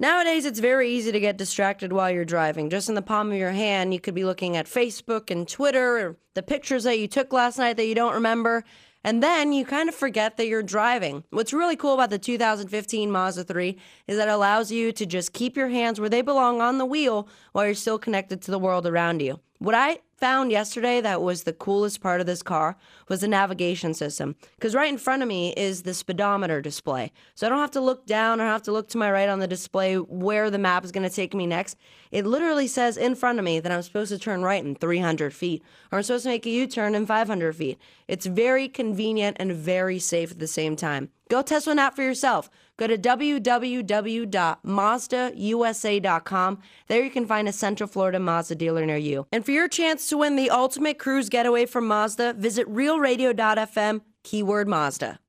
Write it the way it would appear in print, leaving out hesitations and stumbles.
Nowadays, it's very easy to get distracted while you're driving. Just in the palm of your hand, you could be looking at Facebook and Twitter or the pictures that you took last night that you don't remember. And then you kind of forget that you're driving. What's really cool about the 2015 Mazda 3 is that it allows you to just keep your hands where they belong on the wheel while you're still connected to the world around you. What I found yesterday that was the coolest part of this car was the navigation system. Because right in front of me is the speedometer display. So I don't have to look down or have to look to my right on the display where the map is going to take me next. It literally says in front of me that I'm supposed to turn right in 300 feet. Or I'm supposed to make a U-turn in 500 feet. It's very convenient and very safe at the same time. Go test one out for yourself. Go to www.mazdausa.com. There you can find a Central Florida Mazda dealer near you. And for your chance to win the ultimate cruise getaway from Mazda, visit realradio.fm, keyword Mazda.